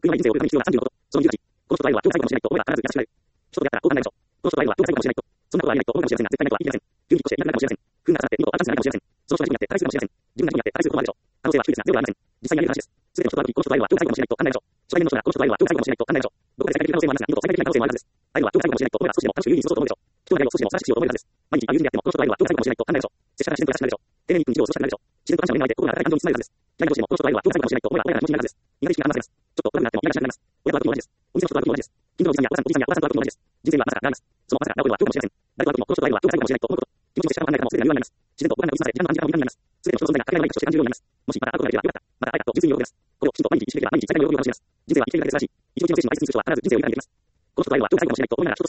車に人生を送るために必要な30のこと。その20この人と会うは今日最後かもしれないと思えば必ずやってしまう。人と出会ったらこう考えましょう。この人と会うは今日最後かもしれないと。そんなことはありえないと思うかもしれませんが、絶対ないとは言い切れません。急に引っ越していなくなるかもしれません。不運が重なって見事なチャンスになるかもしれません。その人は人になって大するかもしれません。自分が人になって大することもあるでしょう。可能性は低いですが、ゼロはありません。実際にあり得る話です。すべての人と会う時、この人と会うは今日最後かもしれないと考えましょう。初対面の人がこの人と会うは今日最後かもしれないと考えましょう。どこかで再会できる可能性もありますが、見事再会できない可能性もあるはずです。会うは今日最後かもしれないと思えば少しでも楽しく有意義に過ごそうと思うでしょう。人の出会いを少しでも楽しくしようと思えるはずです。毎日友人であってもこの人と会うは今日最後かもしれないと考えましょう。接したら自然と優しくなるでしょう。丁寧に一日を過ごしたくなるでしょう。自然と感謝を目の前で心が温かい感情に包まれるはずです。嫌いなどうしてもこの人と会うは今日最後かもしれないと思えば穏やかな気持ちになるはずです。苦手意識が離せます。ちょっと悪くなっても嫌がしなくなります。親と会う時も同じです。お店の人と会う時も同じです。近所のおじさんやおばさんとおじさんやおばさんと会う時も同じです。人生にはまさかがあります。そのまさかが起こるは今日かもしれません。誰と会う時もこの人と会うは今日最後かもしれないと思うこと。気持ちの接し方を考えたらもうすでには言わないます。自然と僕らの薄ませ、時間の短時間を短になります。すべての人の存在がかけがえのないとして感じるようになります。もしまた会うことができればよかった。また会えたと純粋に喜びます。これをきちんと毎日意識できれば毎日最大の喜びを楽しみます。人生は生きているだけで素晴らしい。一日の人生に毎日過ごすことは必ず人生を豊かにできます。この人と会うは今日最後かもしれないと思いながら